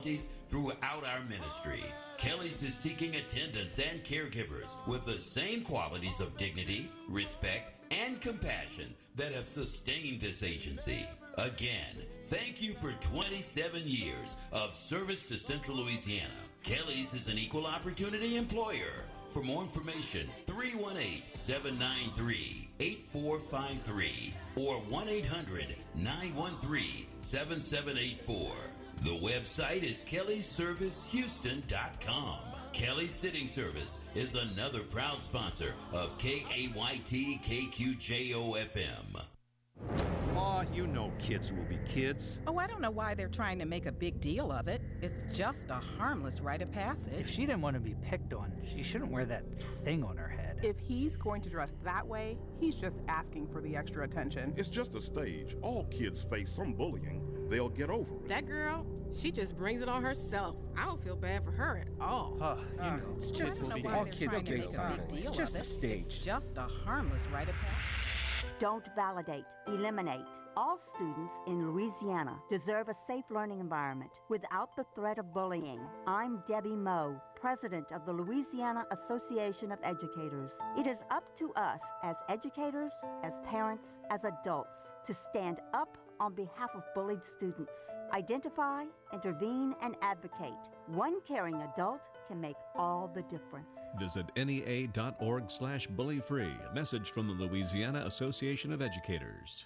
throughout our ministry. Kelly's is seeking attendants and caregivers with the same qualities of dignity, respect, and compassion that have sustained this agency. Again, thank you for 27 years of service to Central Louisiana. Kelly's is an equal opportunity employer. For more information, 318-793-8453 or 1-800-913-7784. The website is kellysservicehouston.com. Kelly's Sitting Service is another proud sponsor of KAYT KQJO FM. Aw, you know kids will be kids. Oh, I don't know why they're trying to make a big deal of it. It's just a harmless rite of passage. If she didn't want to be picked on, she shouldn't wear that thing on her head. If he's going to dress that way, he's just asking for the extra attention. It's just a stage. All kids face some bullying. They'll get over it. That girl, she just brings it on herself. I don't feel bad for her at all. It's just all kids face it. It's just a stage. It's just a harmless rite of passage. Don't validate, eliminate. All students in Louisiana deserve a safe learning environment without the threat of bullying. I'm Debbie Moe, president of the Louisiana Association of Educators. It is up to us as educators, as parents, as adults to stand up on behalf of bullied students. Identify, intervene, and advocate. One caring adult can make all the difference. Visit NEA.org/bullyfree. A message from the Louisiana Association of Educators.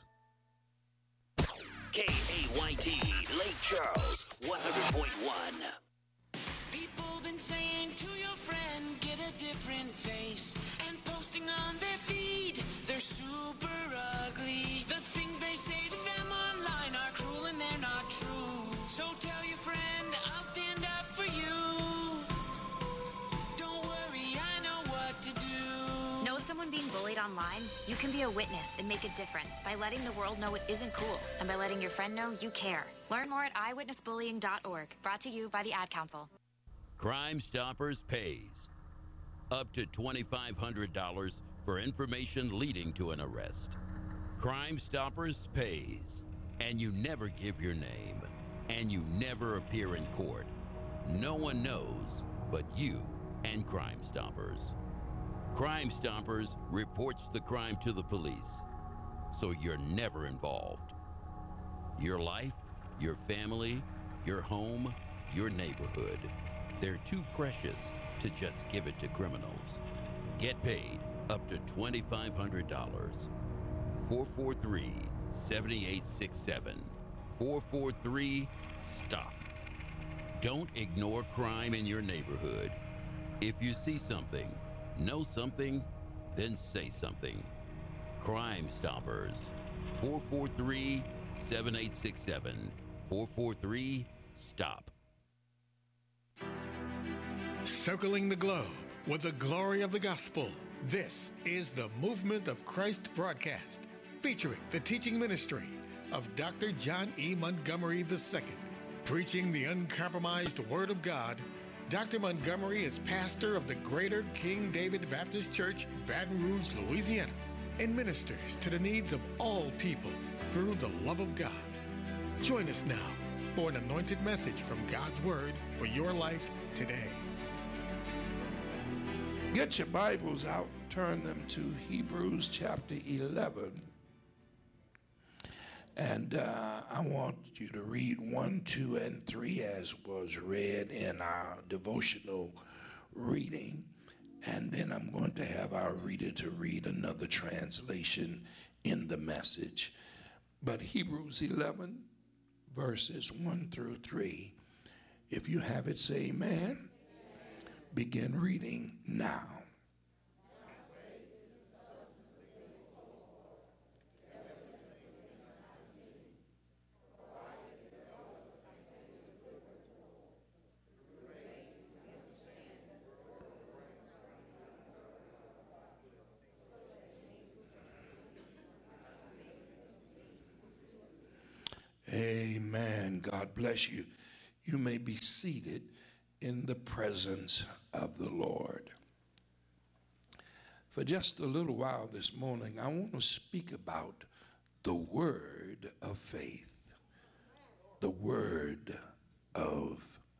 KAYT Lake Charles 100.1. People been saying to your friend, get a different face, and posting on their feed, they're super ugly. The things they say to them online are cruel and they're not true. So tell your friend, I'll stand up for you. Don't worry, I know what to do. Know someone being bullied online? You can be a witness and make a difference by letting the world know it isn't cool and by letting your friend know you care. Learn more at eyewitnessbullying.org. Brought to you by the Ad Council. Crime Stoppers pays up to $2,500 for information leading to an arrest. Crime Stoppers pays, and you never give your name, and you never appear in court. No one knows but you and Crime Stoppers. Crime Stoppers reports the crime to the police, so you're never involved. Your life, your family, your home, your neighborhood. They're too precious to just give it to criminals. Get paid up to $2,500. 443-7867. 443-STOP. Don't ignore crime in your neighborhood. If you see something, know something, then say something. Crime Stoppers. 443-7867. 443-STOP. Circling the globe with the glory of the gospel. This is the Movement of Christ broadcast, featuring the teaching ministry of Dr. John E. Montgomery II. Preaching the uncompromised Word of God, Dr. Montgomery is pastor of the Greater King David Baptist Church, Baton Rouge, Louisiana, and ministers to the needs of all people through the love of God. Join us now for an anointed message from God's Word for your life today. Get your Bibles out, turn them to Hebrews chapter 11. And I want you to read 1, 2, and 3 as was read in our devotional reading. And then I'm going to have our reader to read another translation in the Message. But Hebrews 11, verses 1 through 3. If you have it, say amen. Begin reading now. Amen. God bless you. You may be seated in the presence of the Lord. For just a little while this morning, I want to speak about the word of faith. The word of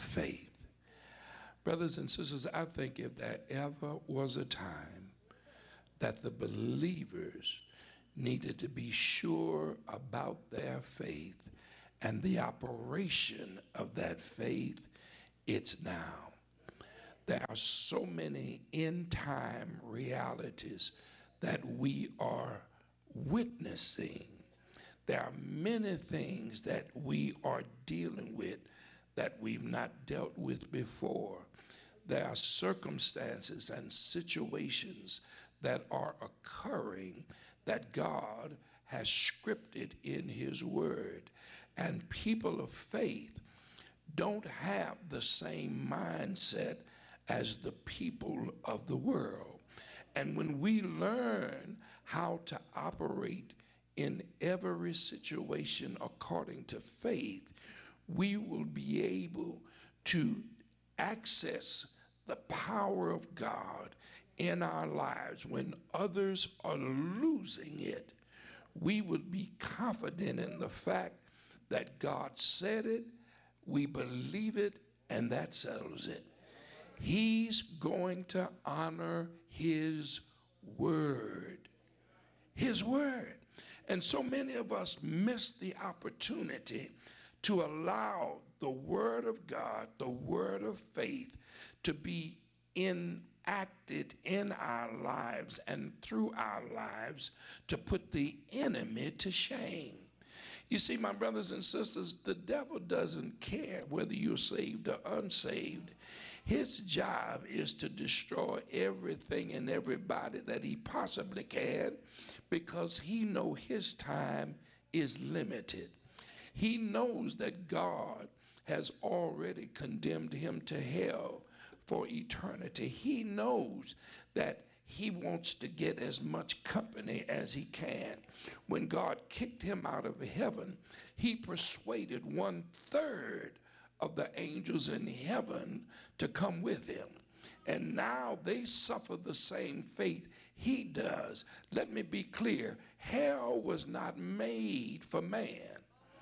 faith. Brothers and sisters, I think if there ever was a time that the believers needed to be sure about their faith and the operation of that faith, it's now. There are so many end-time realities that we are witnessing. There are many things that we are dealing with that we've not dealt with before. There are circumstances and situations that are occurring that God has scripted in his word. And people of faith don't have the same mindset as the people of the world. And when we learn how to operate in every situation according to faith, we will be able to access the power of God in our lives. When others are losing it, we would be confident in the fact that God said it, we believe it, and that settles it. He's going to honor his word. His word. And so many of us miss the opportunity to allow the word of God, the word of faith, to be enacted in our lives and through our lives to put the enemy to shame. You see, my brothers and sisters, the devil doesn't care whether you're saved or unsaved. His job is to destroy everything and everybody that he possibly can, because he knows his time is limited. He knows that God has already condemned him to hell for eternity. He knows that he wants to get as much company as he can. When God kicked him out of heaven, he persuaded 1/3 of the angels in heaven to come with him. And now they suffer the same fate he does. Let me be clear. Hell was not made for man,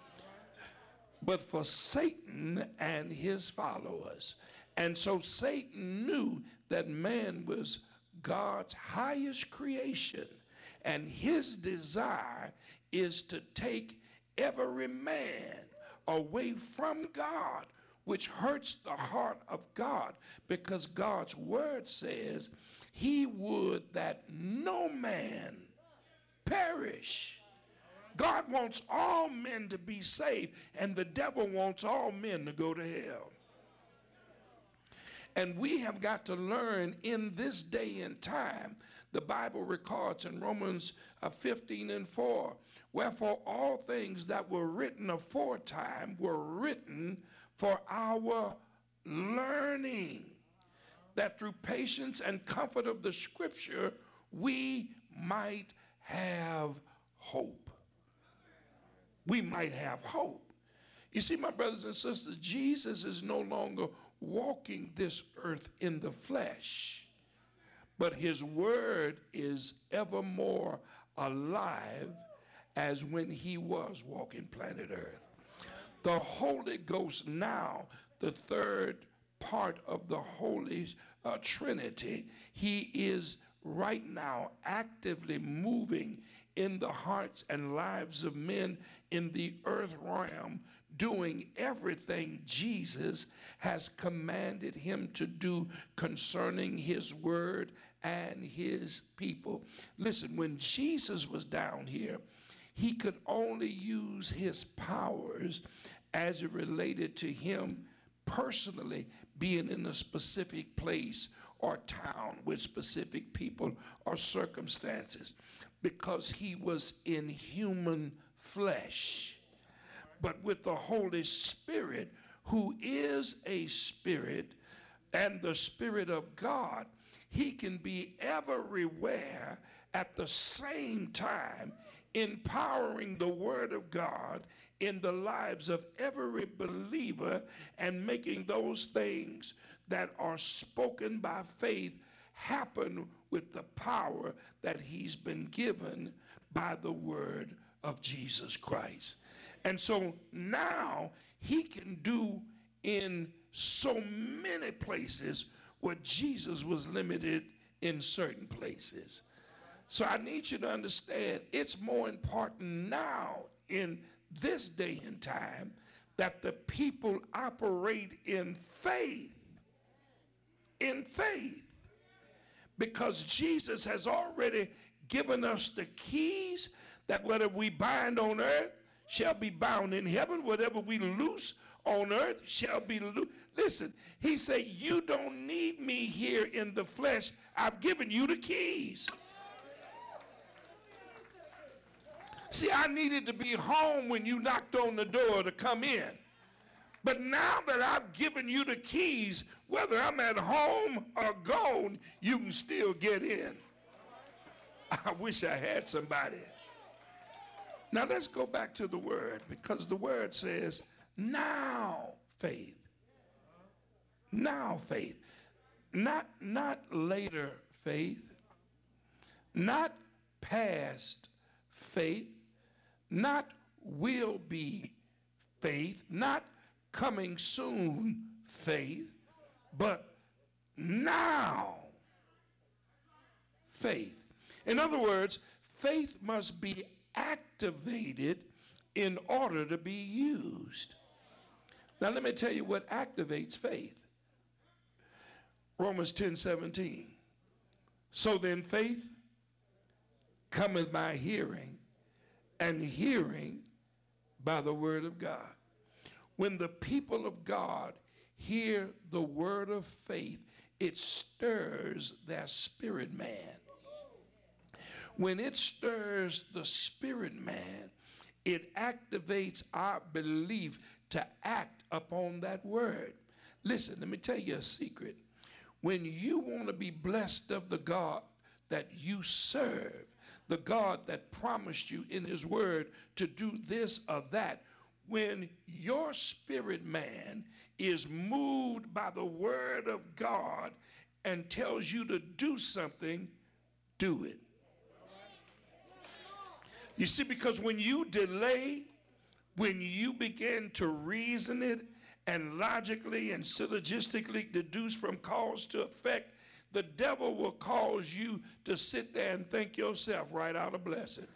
but for Satan and his followers. And so Satan knew that man was God's highest creation, and his desire is to take every man away from God, which hurts the heart of God, because God's word says he would that no man perish. God wants all men to be saved, and the devil wants all men to go to hell. And we have got to learn in this day and time. The Bible records in Romans 15:4, wherefore all things that were written aforetime were written for our learning, that through patience and comfort of the scripture we might have hope. We might have hope. You see, my brothers and sisters, Jesus is no longer walking this earth in the flesh, but his word is evermore alive as when he was walking planet earth. The Holy Ghost now, the third part of the Holy Trinity, he is right now actively moving in the hearts and lives of men in the earth realm, doing everything Jesus has commanded him to do concerning his word and his people. Listen, when Jesus was down here, he could only use his powers as it related to him personally being in a specific place or town with specific people or circumstances, because he was in human flesh. But with the Holy Spirit, who is a spirit and the Spirit of God, he can be everywhere at the same time, empowering the Word of God in the lives of every believer and making those things that are spoken by faith happen with the power that he's been given by the word of Jesus Christ. And so now he can do in so many places where Jesus was limited in certain places. So I need you to understand it's more important now in this day and time that the people operate in faith. In faith. Because Jesus has already given us the keys that whatever we bind on earth shall be bound in heaven. Whatever we loose on earth shall be loose. Listen, he said, you don't need me here in the flesh. I've given you the keys. See, I needed to be home when you knocked on the door to come in. But now that I've given you the keys, whether I'm at home or gone, you can still get in. I wish I had somebody. Now let's go back to the word, because the word says, now faith. Now faith. Not later faith. Not past faith. Not will be faith. Not coming soon faith. But now faith. In other words, faith must be activated in order to be used. Now let me tell you what activates faith. Romans 10:17. So then faith cometh by hearing, and hearing by the word of God. When the people of God hear the word of faith, it stirs their spirit man. When it stirs the spirit man, it activates our belief to act upon that word. Listen, let me tell you a secret. When you want to be blessed of the God that you serve, the God that promised you in his word to do this or that, when your spirit man is moved by the word of God and tells you to do something, do it. You see, because when you delay, when you begin to reason it and logically and syllogistically deduce from cause to effect, the devil will cause you to sit there and think yourself right out of blessing.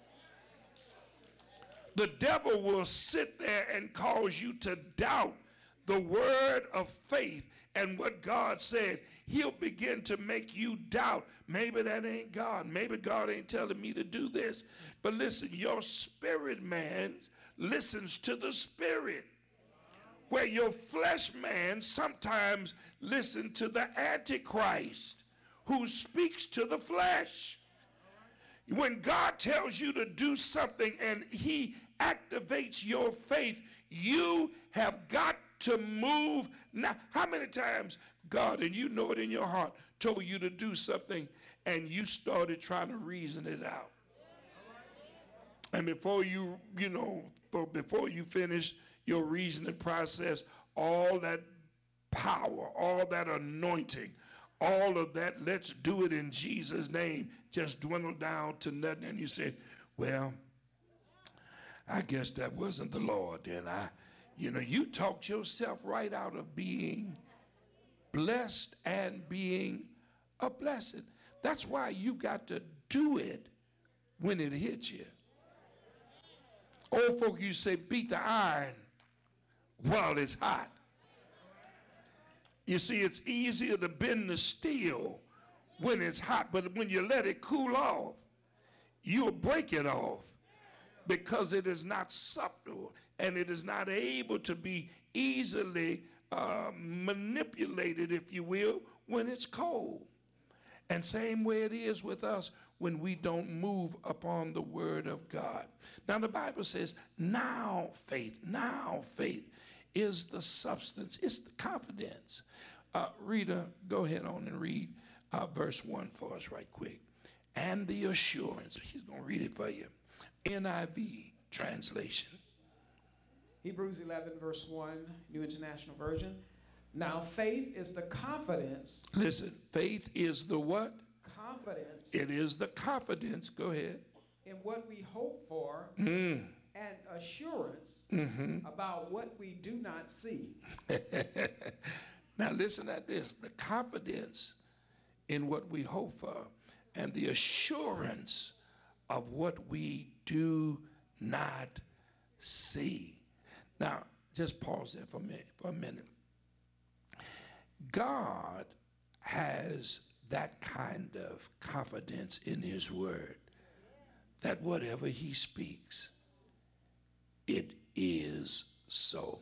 The devil will sit there and cause you to doubt the word of faith and what God said. He'll begin to make you doubt. Maybe that ain't God. Maybe God ain't telling me to do this. But listen, your spirit man listens to the spirit. Where your flesh man sometimes listens to the Antichrist who speaks to the flesh. When God tells you to do something and he activates your faith, you have got to move. Now, how many times God, and you know it in your heart, told you to do something and you started trying to reason it out? And before you finish your reasoning process, all that power, all that anointing, all of that, let's do it in Jesus' name, just dwindled down to nothing. And you say, well, I guess that wasn't the Lord then. You talked yourself right out of being blessed and being a blessing. That's why you got to do it when it hits you. Old folk, you say, beat the iron while it's hot. You see, it's easier to bend the steel when it's hot, but when you let it cool off, you'll break it off because it is not supple and it is not able to be easily manipulated, if you will, when it's cold. And same way it is with us when we don't move upon the word of God. Now the Bible says, now faith is the substance, it's the confidence. Rita, go ahead on and read verse 1 for us right quick. And the assurance, he's going to read it for you. NIV translation. Hebrews 11 verse 1, New International Version. Now faith is the confidence. Listen, faith is the what? Confidence. It is the confidence, go ahead. In what we hope for and assurance about what we do not see. Now listen at this, the confidence in what we hope for and the assurance of what we do not see. Now, just pause there for a minute. God has that kind of confidence in his word that whatever he speaks, it is so.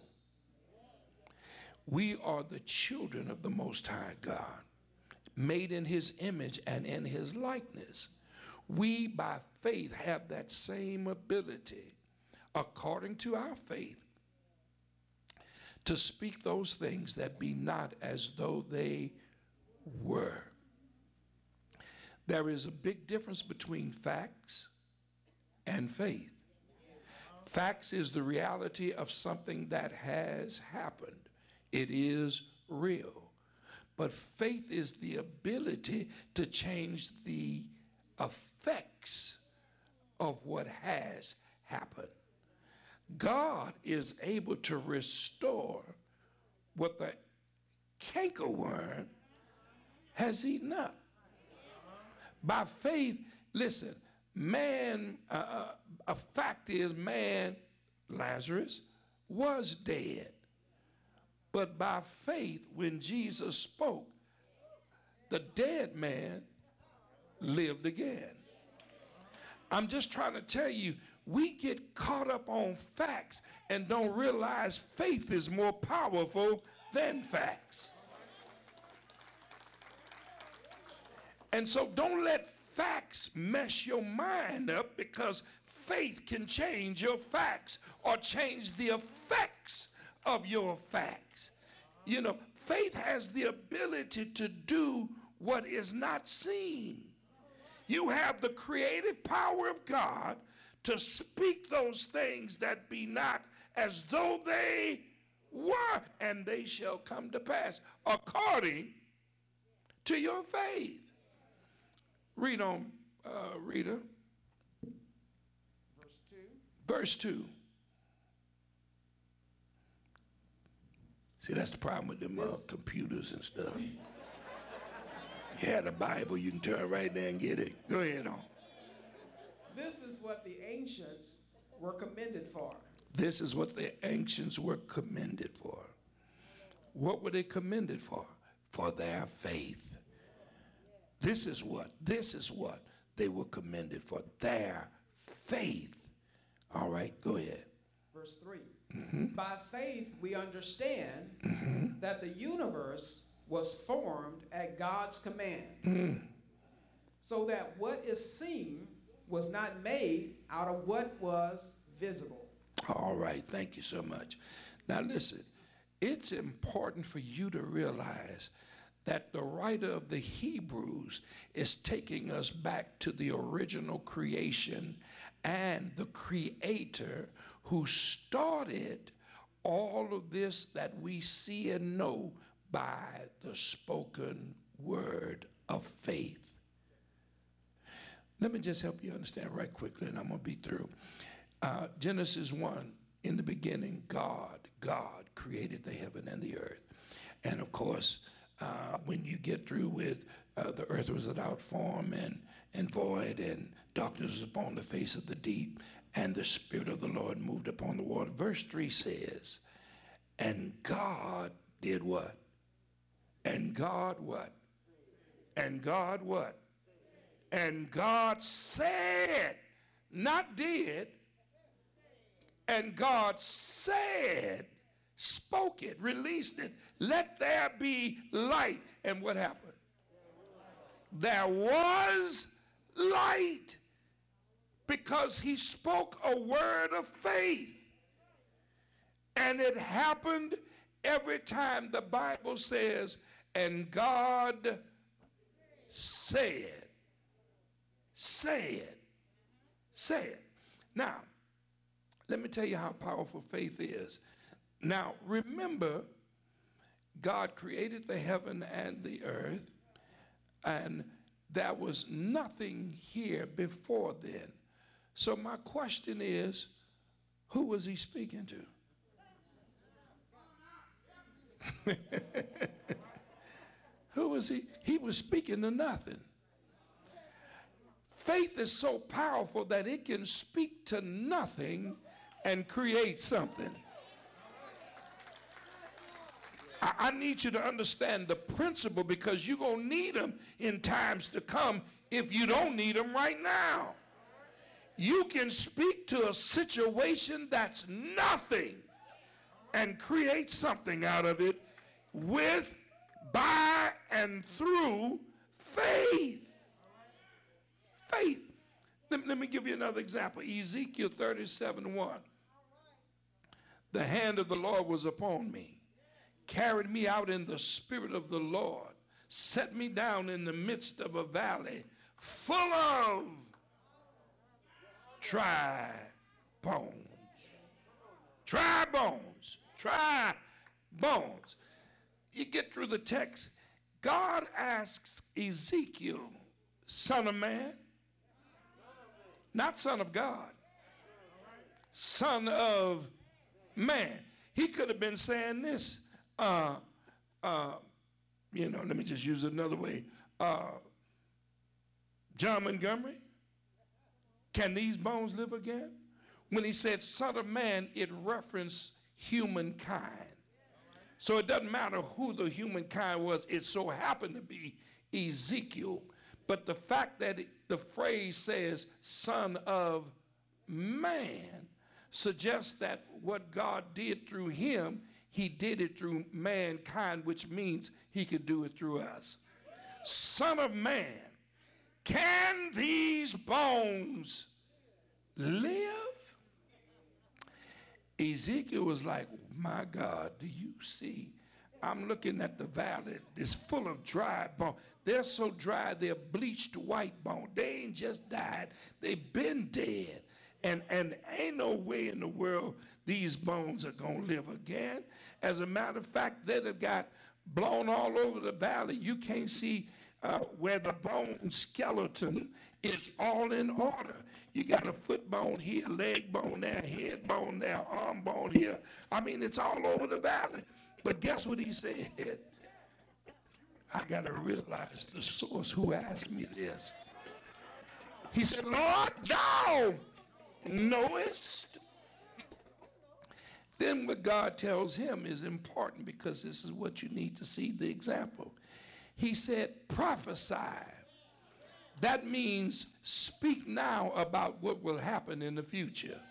We are the children of the Most High God, made in his image and in his likeness. We, by faith, have that same ability, according to our faith, to speak those things that be not as though they were. There is a big difference between facts and faith. Facts is the reality of something that has happened. It is real. But faith is the ability to change the effects of what has happened. God is able to restore what the cankerworm has eaten up. By faith, listen, man, a fact is man, Lazarus, was dead. But by faith, when Jesus spoke, the dead man lived again. I'm just trying to tell you, we get caught up on facts and don't realize faith is more powerful than facts. And so don't let facts mess your mind up, because faith can change your facts or change the effects of your facts. You know, faith has the ability to do what is not seen. You have the creative power of God to speak those things that be not as though they were, and they shall come to pass according to your faith. Read on, Rita. Verse 2. Verse 2. See, that's the problem with them computers and stuff. You had a Bible, you can turn right there and get it. Go ahead on. This is what the ancients were commended for. This is what the ancients were commended for. What were they commended for? For their faith. This is what they were commended for, their faith. All right, go ahead. Verse 3. By faith we understand that the universe was formed at God's command, so that what is seen was not made out of what was visible. All right, thank you so much. Now listen, it's important for you to realize that the writer of the Hebrews is taking us back to the original creation and the creator who started all of this that we see and know by the spoken word of faith. Let me just help you understand right quickly, and I'm going to be through. Genesis 1, in the beginning, God created the heaven and the earth. And of course, when you get through with the earth was without form and void, and darkness was upon the face of the deep, and the Spirit of the Lord moved upon the water. Verse 3 says, and God did what? And God what? And God what? And God said, not did, and God said, spoke it, released it, let there be light. And what happened? There was light, because he spoke a word of faith. And it happened every time the Bible says, and God said. Now, let me tell you how powerful faith is. Now, remember, God created the heaven and the earth, and there was nothing here before then. So my question is, who was he speaking to? What was he? He was speaking to nothing. Faith is so powerful that it can speak to nothing and create something. I need you to understand the principle, because you're going to need them in times to come if you don't need them right now. You can speak to a situation that's nothing and create something out of it with, by, and through faith. Faith. Let me give you another example. Ezekiel 37:1. The hand of the Lord was upon me, carried me out in the spirit of the Lord, set me down in the midst of a valley full of dry bones. Dry bones. Dry bones. You get through the text. God asks Ezekiel, son of man, not son of God, son of man. He could have been saying this, let me just use it another way. John Montgomery, can these bones live again? When he said son of man, it referenced humankind. So it doesn't matter who the humankind was. It so happened to be Ezekiel. But the fact that the phrase says son of man suggests that what God did through him, he did it through mankind, which means he could do it through us. Son of man, can these bones live? Ezekiel was like, my God, do you see? I'm looking at the valley. It's full of dry bones. They're so dry, they're bleached white bone. They ain't just died. They've been dead. And ain't no way in the world these bones are going to live again. As a matter of fact, they'd have got blown all over the valley. You can't see where the bone skeleton is all in order. You got a foot bone here, leg bone there, head bone there, arm bone here. I mean, it's all over the valley. But guess what he said? I got to realize the source who asked me this. He said, Lord, thou knowest. Then what God tells him is important, because this is what you need to see the example. He said, prophesy. That means speak now about what will happen in the future.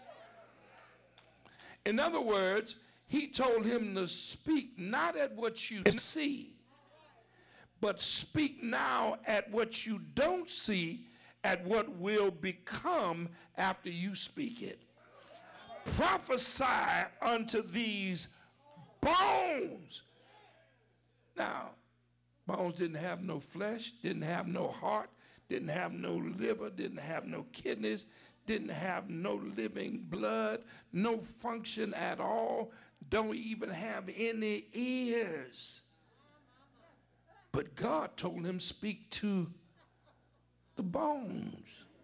In other words, he told him to speak not at what you see, but speak now at what you don't see, at what will become after you speak it. Prophesy unto these bones. Now, bones didn't have no flesh, didn't have no heart, didn't have no liver, didn't have no kidneys, didn't have no living blood, no function at all, don't even have any ears. But God told him, speak to the bones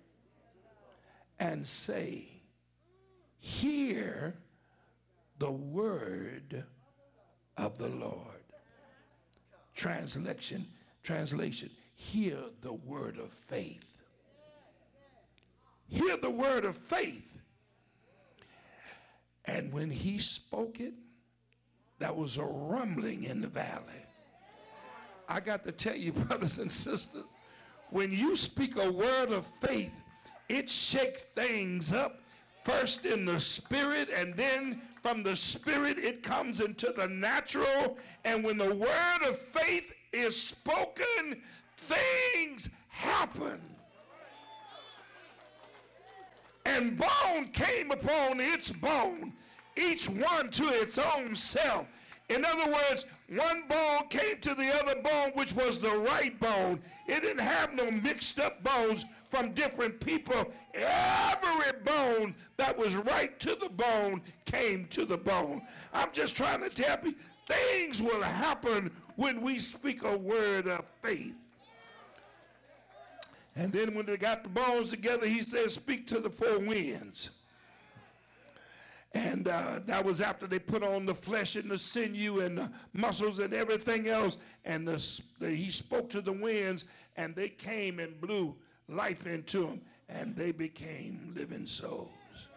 and say, hear the word of the Lord. Translation, hear the word of faith. Hear the word of faith. And when he spoke it, there was a rumbling in the valley. I got to tell you, brothers and sisters, when you speak a word of faith, it shakes things up, first in the spirit, and then from the spirit it comes into the natural. And when the word of faith is spoken, things happen. And bone came upon its bone, each one to its own self. In other words, one bone came to the other bone, which was the right bone. It didn't have no mixed up bones from different people. Every bone that was right to the bone came to the bone. I'm just trying to tell you, things will happen when we speak a word of faith. And then when they got the bones together, he said, speak to the four winds. And that was after they put on the flesh and the sinew and the muscles and everything else. And he spoke to the winds, and they came and blew life into them, and they became living souls.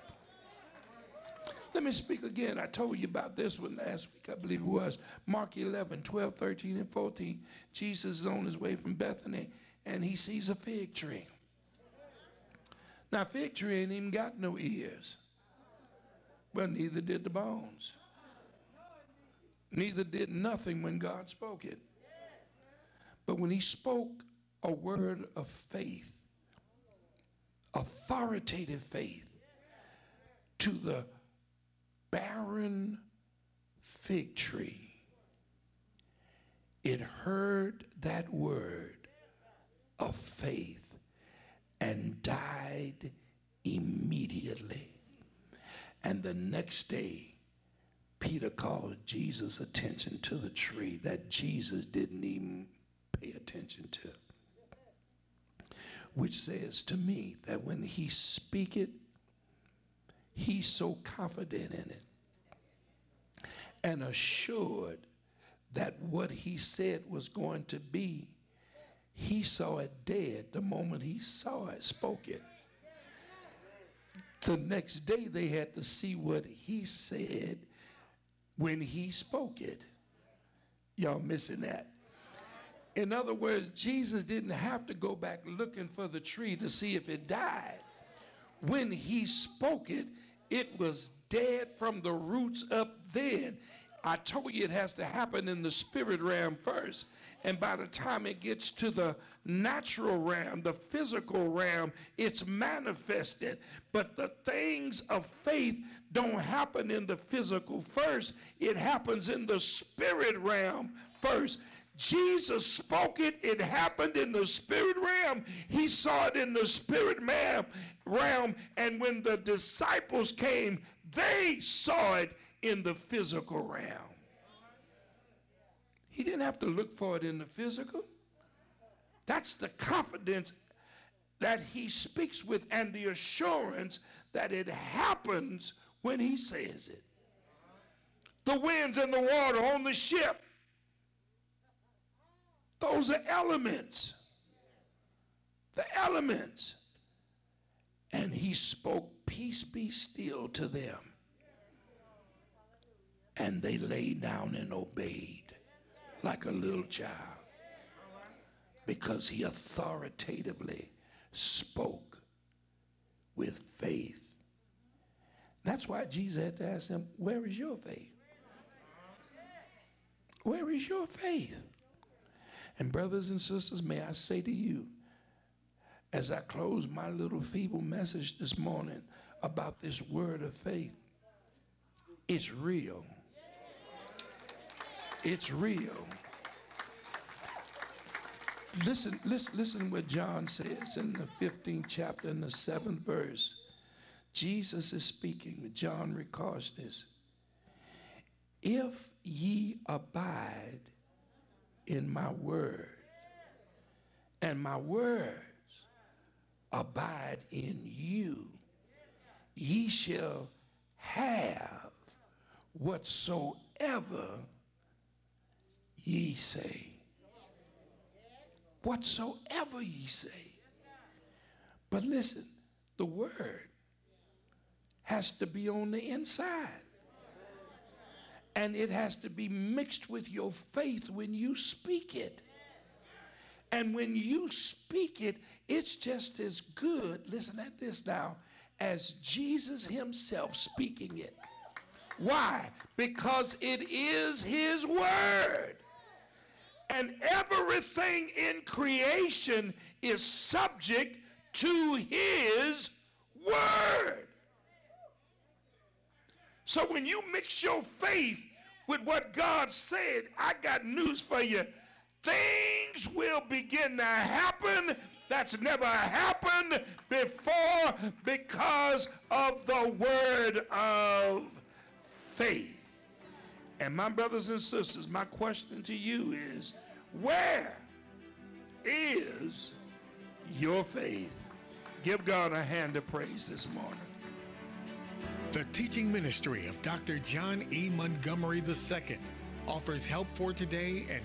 Let me speak again. I told you about this one last week, I believe it was. Mark 11, 12, 13, and 14. Jesus is on his way from Bethany, and he sees a fig tree. Now, fig tree ain't even got no ears. Well, neither did the bones. Neither did nothing when God spoke it. But when he spoke a word of faith, authoritative faith, to the barren fig tree, it heard that word of faith and died immediately. And the next day, Peter called Jesus' attention to the tree that Jesus didn't even pay attention to. Which says to me that when he speaketh, he's so confident in it and assured that what he said was going to be, he saw it dead the moment he saw it, spoke it. The next day they had to see what he said when he spoke it. Y'all missing that? In other words, Jesus didn't have to go back looking for the tree to see if it died. When he spoke it, it was dead from the roots up then. I told you it has to happen in the spirit realm first. And by the time it gets to the natural realm, the physical realm, it's manifested. But the things of faith don't happen in the physical first. It happens in the spirit realm first. Jesus spoke it, it happened in the spirit realm. He saw it in the spirit realm. And when the disciples came, they saw it in the physical realm. He didn't have to look for it in the physical. That's the confidence that he speaks with and the assurance that it happens when he says it. The winds and the water on the ship, those are elements. The elements. And he spoke, "Peace be still," to them. And they lay down and obeyed like a little child, because he authoritatively spoke with faith. That's why Jesus had to ask them, where is your faith? Where is your faith? And brothers and sisters, may I say to you, as I close my little feeble message this morning about this word of faith, it's real. It's real. Listen what John says in the 15th chapter and the 7th verse. Jesus is speaking. John records this. If ye abide in my word, and my words abide in you, ye shall have whatsoever ye say. Whatsoever ye say. But listen, the word has to be on the inside. And it has to be mixed with your faith when you speak it. And when you speak it, it's just as good, listen at this now, as Jesus himself speaking it. Why? Because it is his word. And everything in creation is subject to his word. So when you mix your faith with what God said, I got news for you. Things will begin to happen that's never happened before because of the word of faith. And my brothers and sisters, my question to you is, where is your faith? Give God a hand of praise this morning. The teaching ministry of Dr. John E. Montgomery II offers help for today and